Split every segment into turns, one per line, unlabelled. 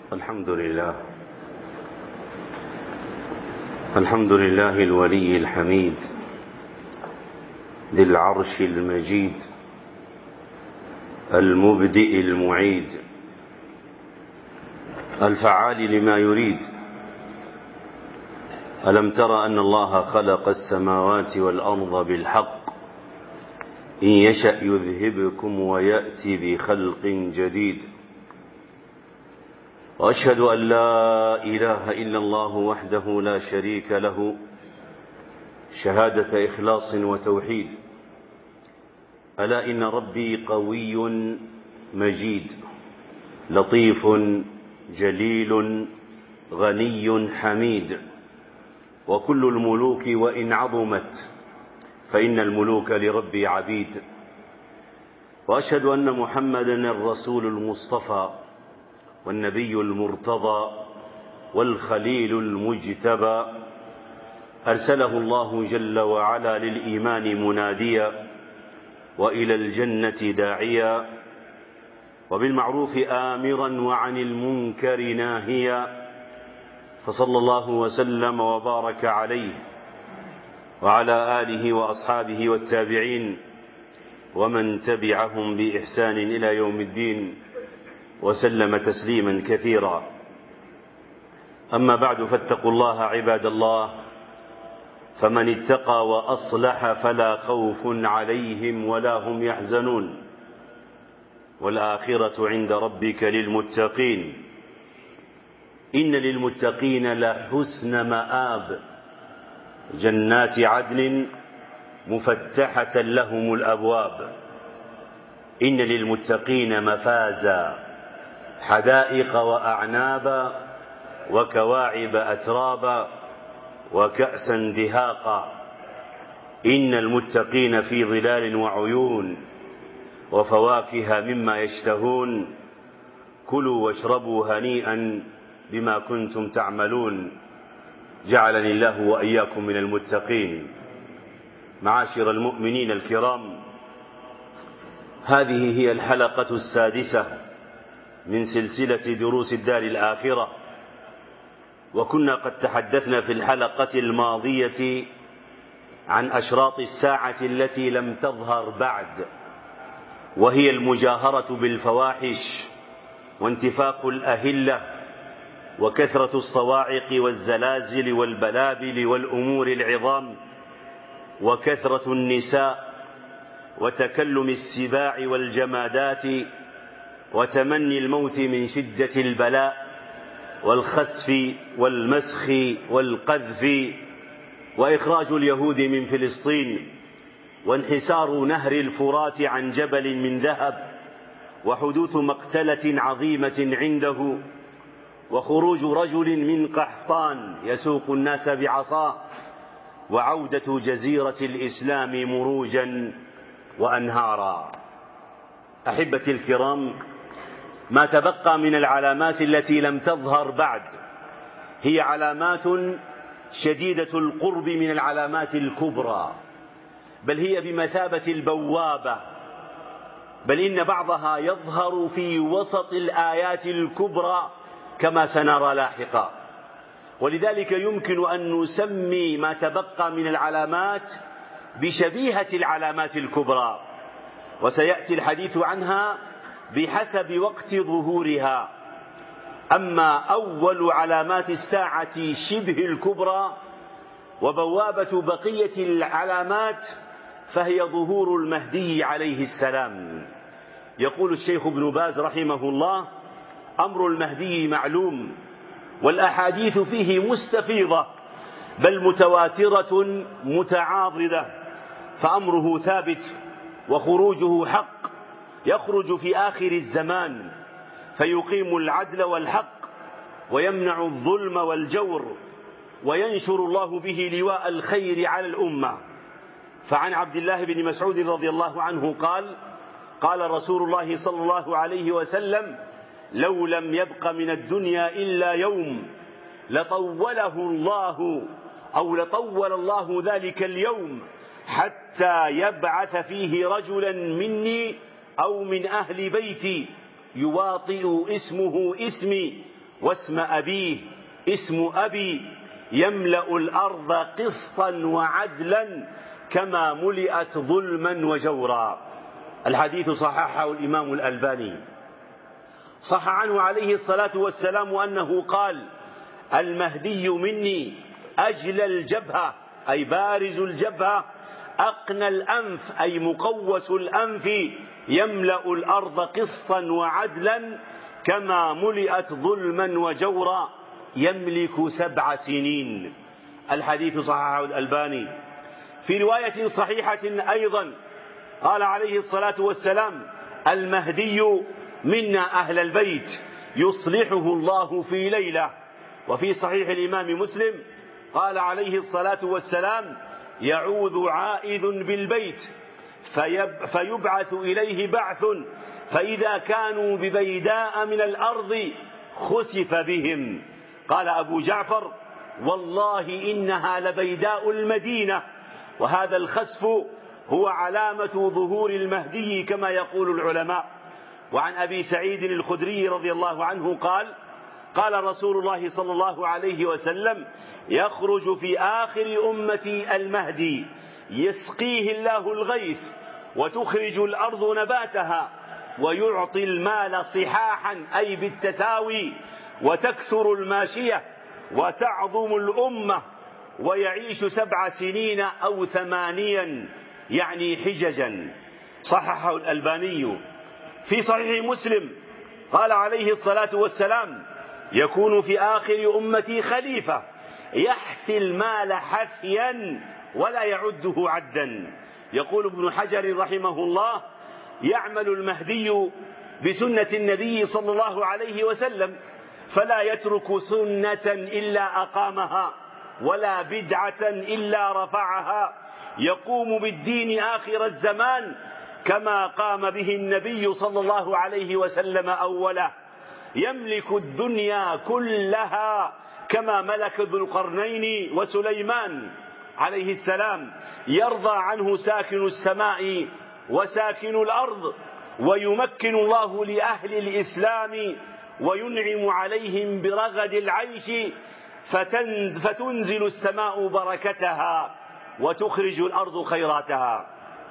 الحمد لله الولي الحميد ذي العرش المجيد المبدئ المعيد الفعال لما يريد. ألم تر أن الله خلق السماوات والأرض بالحق إن يشأ يذهبكم ويأتي بخلق جديد. وأشهد أن لا إله إلا الله وحده لا شريك له شهادة إخلاص وتوحيد. ألا إن ربي قوي مجيد لطيف جليل غني حميد. وكل الملوك وإن عظمت فإن الملوك لربي عبيد. وأشهد أن محمدا الرسول المصطفى والنبي المرتضى والخليل المجتبى أرسله الله جل وعلا للإيمان مناديا وإلى الجنة داعيا وبالمعروف آمرا وعن المنكر ناهيا. فصلى الله وسلم وبارك عليه وعلى آله وأصحابه والتابعين ومن تبعهم بإحسان إلى يوم الدين وسلم تسليما كثيرا. أما بعد، فاتقوا الله عباد الله، فمن اتقى وأصلح فلا خوف عليهم ولا هم يحزنون، والآخرة عند ربك للمتقين. إن للمتقين لحسن مآب، جنات عدن مفتحة لهم الأبواب. إن للمتقين مفازا، حدائق وأعنابا وكواعب أترابا وكأسا دهاقا. إن المتقين في ظلال وعيون وفواكه مما يشتهون. كلوا واشربوا هنيئا بما كنتم تعملون. جعلني الله وإياكم من المتقين. معاشر المؤمنين الكرام، هذه هي الحلقة السادسة من سلسلة دروس الدار الآخرة. وكنا قد تحدثنا في الحلقة الماضية عن أشراط الساعة التي لم تظهر بعد، وهي المجاهرة بالفواحش وانتفاق الأهلة وكثرة الصواعق والزلازل والبلابل والأمور العظام وكثرة النساء وتكلم السباع والجمادات وتمني الموت من شدة البلاء والخسف والمسخ والقذف وإخراج اليهود من فلسطين وانحسار نهر الفرات عن جبل من ذهب وحدوث مقتلة عظيمة عنده وخروج رجل من قحطان يسوق الناس بعصاه وعودة جزيرة الإسلام مروجا وأنهارا. أحبتي الكرام، ما تبقى من العلامات التي لم تظهر بعد هي علامات شديدة القرب من العلامات الكبرى، بل هي بمثابة البوابة، بل إن بعضها يظهر في وسط الآيات الكبرى كما سنرى لاحقا. ولذلك يمكن أن نسمي ما تبقى من العلامات بشبيهة العلامات الكبرى، وسيأتي الحديث عنها بحسب وقت ظهورها. أما أول علامات الساعة شبه الكبرى وبوابة بقية العلامات فهي ظهور المهدي عليه السلام. يقول الشيخ ابن باز رحمه الله: أمر المهدي معلوم، والأحاديث فيه مستفيضة بل متواترة متعاضدة، فأمره ثابت وخروجه حق. يخرج في آخر الزمان فيقيم العدل والحق ويمنع الظلم والجور وينشر الله به لواء الخير على الأمة. فعن عبد الله بن مسعود رضي الله عنه قال: قال رسول الله صلى الله عليه وسلم: لو لم يبق من الدنيا إلا يوم لطوله الله أو لطول الله ذلك اليوم حتى يبعث فيه رجلا مني أو من أهل بيتي يواطئ اسمه اسمي واسم أبيه اسم أبي يملأ الأرض قسطا وعدلا كما ملئت ظلما وجورا. الحديث صححه الإمام الألباني. صح عنه عليه الصلاة والسلام أنه قال: المهدي مني أجل الجبهة أي بارز الجبهة، أقنى الأنف أي مقوس الأنف، يملأ الأرض قسطا وعدلا كما ملئت ظلما وجورا، يملك 7 سنين. الحديث صححه الألباني. في رواية صحيحة أيضا قال عليه الصلاة والسلام: المهدي منا أهل البيت يصلحه الله في ليلة. وفي صحيح الإمام مسلم قال عليه الصلاة والسلام: يعوذ عائذ بالبيت فيبعث إليه بعث، فإذا كانوا ببيداء من الأرض خسف بهم. قال أبو جعفر: والله إنها لبيداء المدينة. وهذا الخسف هو علامة ظهور المهدي كما يقول العلماء. وعن أبي سعيد الخدري رضي الله عنه قال: قال رسول الله صلى الله عليه وسلم: يخرج في آخر أمتي المهدي يسقيه الله الغيث وتخرج الأرض نباتها ويعطي المال صحاحا أي بالتساوي، وتكثر الماشية وتعظم الأمة، ويعيش 7 سنين أو 8 يعني حججا. صححه الألباني. في صحيح مسلم قال عليه الصلاة والسلام: يكون في آخر أمتي خليفة يحثي المال حثيا ولا يعده عدا. يقول ابن حجر رحمه الله: يعمل المهدي بسنة النبي صلى الله عليه وسلم، فلا يترك سنة إلا أقامها ولا بدعة إلا رفعها، يقوم بالدين آخر الزمان كما قام به النبي صلى الله عليه وسلم أوله، يملك الدنيا كلها كما ملك ذو القرنين وسليمان عليه السلام، يرضى عنه ساكن السماء وساكن الأرض، ويمكن الله لأهل الإسلام وينعم عليهم برغد العيش، فتنزل السماء بركتها وتخرج الأرض خيراتها.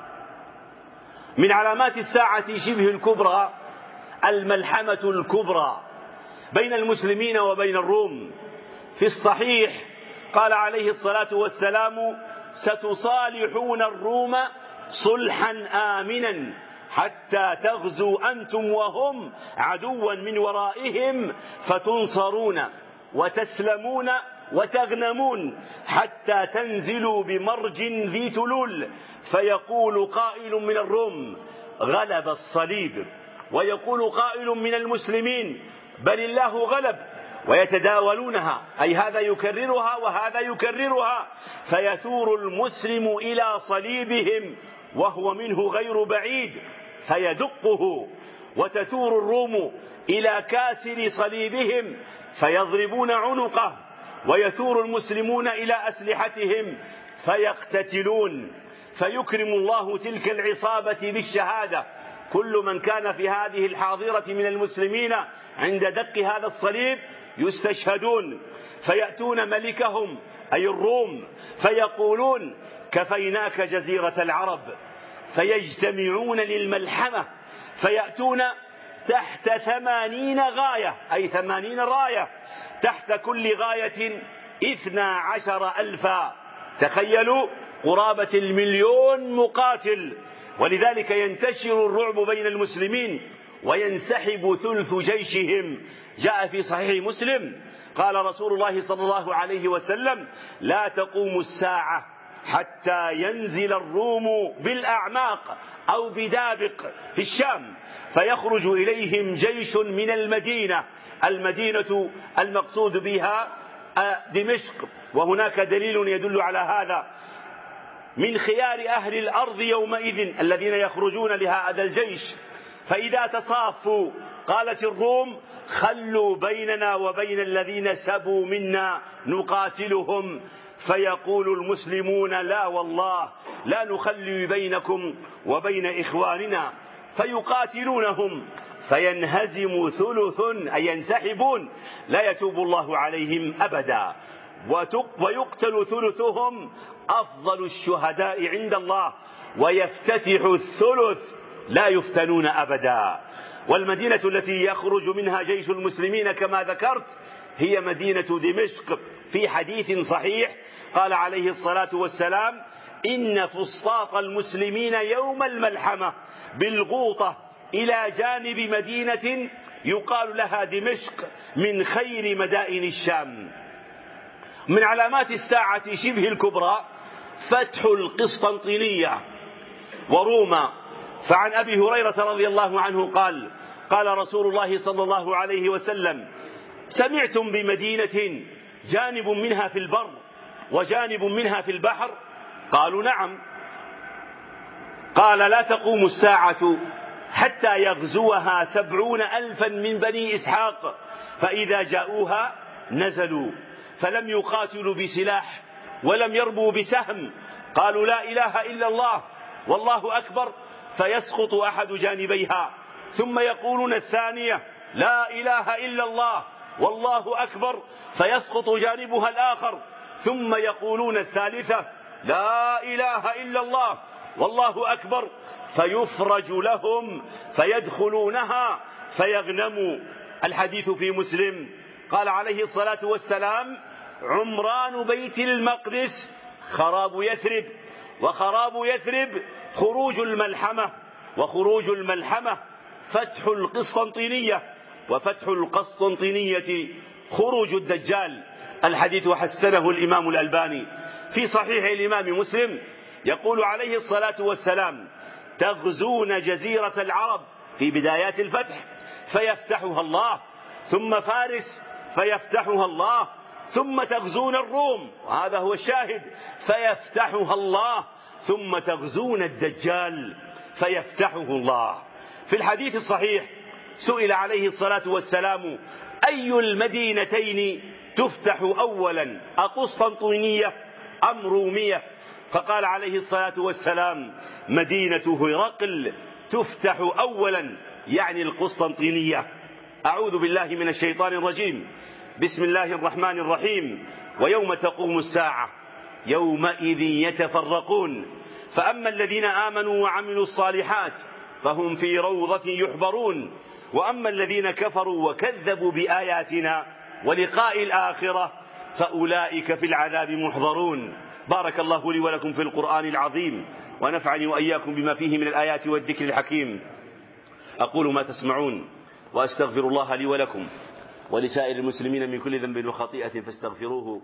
من علامات الساعة شبه الكبرى الملحمة الكبرى بين المسلمين وبين الروم. في الصحيح قال عليه الصلاة والسلام: ستصالحون الروم صلحا آمنا حتى تغزوا أنتم وهم عدوا من ورائهم فتنصرون وتسلمون وتغنمون حتى تنزلوا بمرج ذي تلول، فيقول قائل من الروم: غلب الصليب، ويقول قائل من المسلمين: بل الله غلب، ويتداولونها، أي هذا يكررها وهذا يكررها، فيثور المسلم إلى صليبهم وهو منه غير بعيد فيدقه، وتثور الروم إلى كاسر صليبهم فيضربون عنقه، ويثور المسلمون إلى أسلحتهم فيقتتلون، فيكرم الله تلك العصابة بالشهادة. كل من كان في هذه الحاضرة من المسلمين عند دق هذا الصليب يستشهدون، فيأتون ملكهم أي الروم فيقولون: كفيناك جزيرة العرب، فيجتمعون للملحمة، فيأتون تحت 80 غاية أي 80 راية، تحت كل غاية 12,000. تخيلوا قرابة 1,000,000 مقاتل. ولذلك ينتشر الرعب بين المسلمين وينسحب ثلث جيشهم. جاء في صحيح مسلم قال رسول الله صلى الله عليه وسلم: لا تقوم الساعة حتى ينزل الروم بالأعماق أو بدابق في الشام، فيخرج إليهم جيش من المدينة المقصود بها دمشق، وهناك دليل يدل على هذا، من خيار أهل الأرض يومئذ الذين يخرجون لهذا الجيش، فإذا تصافوا قالت الروم: خلوا بيننا وبين الذين سبوا منا نقاتلهم، فيقول المسلمون: لا والله لا نخلي بينكم وبين إخواننا، فيقاتلونهم فينهزم ثلث أي ينسحبون لا يتوب الله عليهم أبدا، ويقتل ثلثهم أفضل الشهداء عند الله، ويفتتح الثلث لا يفتنون أبدا. والمدينة التي يخرج منها جيش المسلمين كما ذكرت هي مدينة دمشق. في حديث صحيح قال عليه الصلاة والسلام: إن فسطاط المسلمين يوم الملحمة بالغوطة إلى جانب مدينة يقال لها دمشق من خير مدائن الشام. من علامات الساعة شبه الكبرى فتح القسطنطينية وروما. فعن أبي هريرة رضي الله عنه قال: قال رسول الله صلى الله عليه وسلم: سمعتم بمدينة جانب منها في البر وجانب منها في البحر؟ قالوا: نعم. قال: لا تقوم الساعة حتى يغزوها 70,000 من بني إسحاق، فإذا جاءوها نزلوا فلم يقاتلوا بسلاح ولم يرموا بسهم، قالوا: لا إله إلا الله والله أكبر، فيسقط أحد جانبيها، ثم يقولون الثانية: لا إله إلا الله والله أكبر، فيسقط جانبها الآخر، ثم يقولون الثالثة: لا إله إلا الله والله أكبر، فيفرج لهم فيدخلونها فيغنموا. الحديث في مسلم. قال عليه الصلاة والسلام: عمران بيت المقدس خراب يثرب، وخراب يثرب خروج الملحمة، وخروج الملحمة فتح القسطنطينية، وفتح القسطنطينية خروج الدجال. الحديث حسنه الإمام الألباني. في صحيح الإمام مسلم يقول عليه الصلاة والسلام: تغزون جزيرة العرب في بدايات الفتح فيفتحها الله، ثم فارس فيفتحها الله، ثم تغزون الروم، وهذا هو الشاهد، فيفتحها الله، ثم تغزون الدجال فيفتحه الله. في الحديث الصحيح سئل عليه الصلاة والسلام: أي المدينتين تفتح أولا، أقسطنطينية أم رومية؟ فقال عليه الصلاة والسلام: مدينة هرقل تفتح أولا، يعني القسطنطينية. أعوذ بالله من الشيطان الرجيم. بسم الله الرحمن الرحيم. ويوم تقوم الساعة يومئذ يتفرقون، فأما الذين آمنوا وعملوا الصالحات فهم في روضة يحبرون، وأما الذين كفروا وكذبوا بآياتنا ولقاء الآخرة فأولئك في العذاب محضرون. بارك الله لي ولكم في القرآن العظيم، ونفعني وإياكم بما فيه من الآيات والذكر الحكيم. أقول ما تسمعون، وأستغفر الله لي ولكم ولسائر المسلمين من كل ذنب وخطيئة فاستغفروه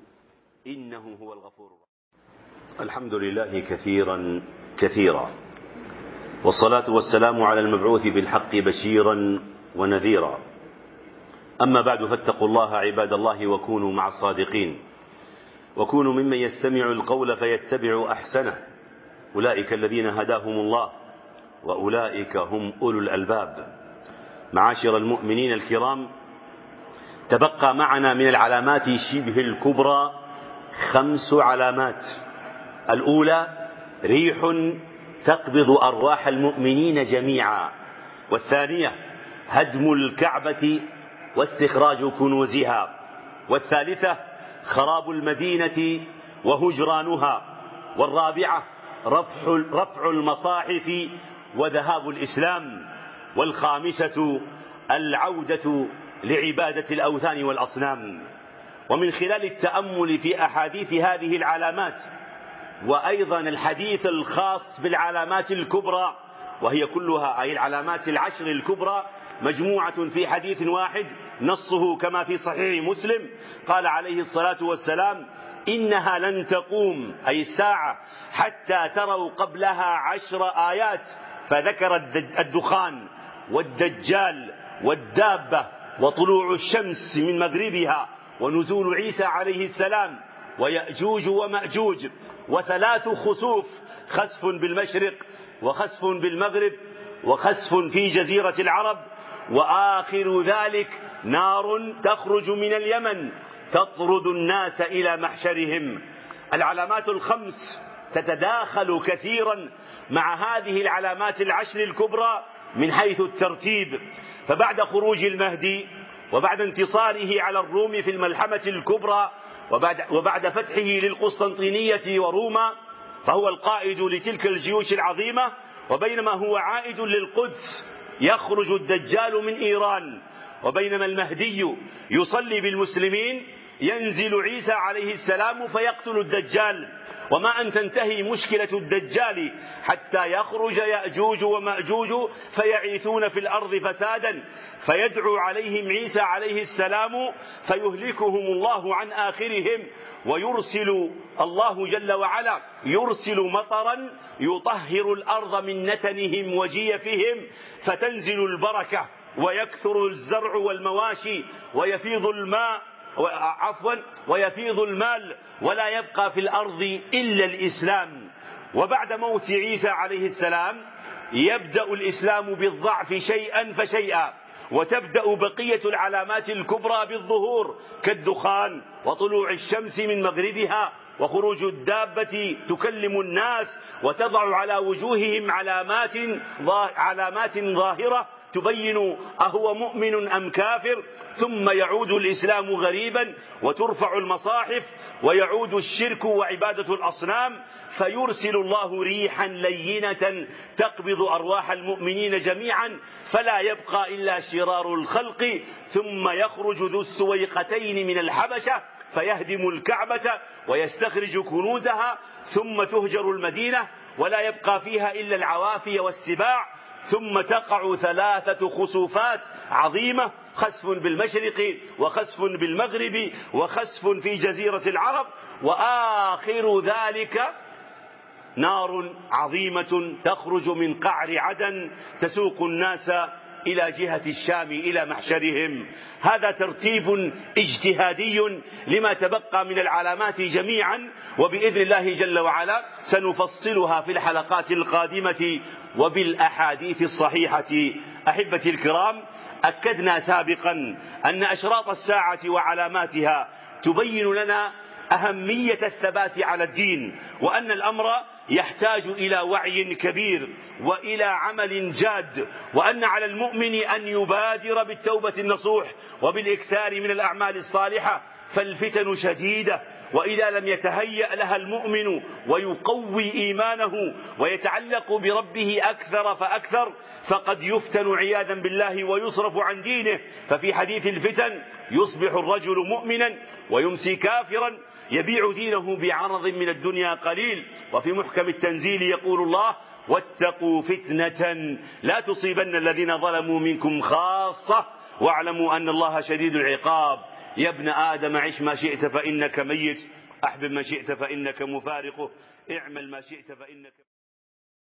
إنه هو الغفور الرحيم. الحمد لله كثيرا كثيرا، والصلاة والسلام على المبعوث بالحق بشيرا ونذيرا. أما بعد، فاتقوا الله عباد الله، وكونوا مع الصادقين، وكونوا ممن يستمع القول فيتبع أحسنه. أولئك الذين هداهم الله، وأولئك هم أولو الألباب. معاشر المؤمنين الكرام، تبقى معنا من العلامات شبه الكبرى 5 علامات. الأولى: ريح تقبض أرواح المؤمنين جميعا. والثانية: هدم الكعبة واستخراج كنوزها. والثالثة: خراب المدينة وهجرانها. والرابعة: رفع المصاحف وذهاب الإسلام. والخامسة: العودة لعبادة الأوثان والأصنام. ومن خلال التأمل في أحاديث هذه العلامات، وأيضا الحديث الخاص بالعلامات الكبرى، وهي كلها أي العلامات 10 الكبرى مجموعة في حديث واحد، نصه كما في صحيح مسلم. قال عليه الصلاة والسلام: إنها لن تقوم أي الساعة حتى تروا قبلها 10 آيات، فذكر الدخان والدجال والدابة وطلوع الشمس من مغربها ونزول عيسى عليه السلام ويأجوج ومأجوج، و3 خسوف: خسف بالمشرق، وخسف بالمغرب، وخسف في جزيرة العرب، وآخر ذلك نار تخرج من اليمن تطرد الناس إلى محشرهم. العلامات 5 تتداخل كثيرا مع هذه العلامات 10 الكبرى من حيث الترتيب، فبعد خروج المهدي وبعد انتصاره على الروم في الملحمة الكبرى وبعد فتحه للقسطنطينية وروما، فهو القائد لتلك الجيوش العظيمة. وبينما هو عائد للقدس يخرج الدجال من إيران، وبينما المهدي يصلي بالمسلمين ينزل عيسى عليه السلام فيقتل الدجال. وما أن تنتهي مشكلة الدجال حتى يخرج يأجوج ومأجوج فيعيثون في الأرض فسادا، فيدعو عليهم عيسى عليه السلام فيهلكهم الله عن آخرهم، ويرسل الله جل وعلا يرسل مطرا يطهر الأرض من نتنهم وجيفهم، فتنزل البركة ويكثر الزرع والمواشي ويفيض المال ولا يبقى في الأرض إلا الإسلام. وبعد موت عيسى عليه السلام يبدأ الإسلام بالضعف شيئا فشيئا، وتبدأ بقية العلامات الكبرى بالظهور كالدخان وطلوع الشمس من مغربها وخروج الدابة تكلم الناس وتضع على وجوههم علامات ظاهرة تبين أهو مؤمن أم كافر. ثم يعود الإسلام غريبا وترفع المصاحف ويعود الشرك وعبادة الأصنام، فيرسل الله ريحا لينة تقبض أرواح المؤمنين جميعا فلا يبقى إلا شرار الخلق. ثم يخرج ذو السويقتين من الحبشة فيهدم الكعبة ويستخرج كنوزها، ثم تهجر المدينة ولا يبقى فيها إلا العوافي والسباع. ثم تقع 3 خسوفات عظيمة: خسف بالمشرق وخسف بالمغرب وخسف في جزيرة العرب، وآخر ذلك نار عظيمة تخرج من قعر عدن تسوق الناس إلى جهة الشام إلى محشرهم. هذا ترتيب اجتهادي لما تبقى من العلامات جميعا، وبإذن الله جل وعلا سنفصلها في الحلقات القادمة وبالأحاديث الصحيحة. أحبتي الكرام، أكدنا سابقا أن أشراط الساعة وعلاماتها تبين لنا أهمية الثبات على الدين، وأن الأمر يحتاج إلى وعي كبير وإلى عمل جاد، وأن على المؤمن أن يبادر بالتوبة النصوح وبالإكثار من الأعمال الصالحة، فالفتن شديدة، وإذا لم يتهيأ لها المؤمن ويقوي إيمانه ويتعلق بربه أكثر فأكثر فقد يفتن عياذا بالله ويصرف عن دينه. ففي حديث الفتن يصبح الرجل مؤمنا ويمسي كافرا يبيع دينه بعرض من الدنيا قليل. وفي محكم التنزيل يقول الله: واتقوا فتنة لا تصيبن الذين ظلموا منكم خاصة واعلموا أن الله شديد العقاب. يا ابن آدم عش ما شئت فإنك ميت، أحبب ما شئت فإنك مفارقه، اعمل ما شئت فإنك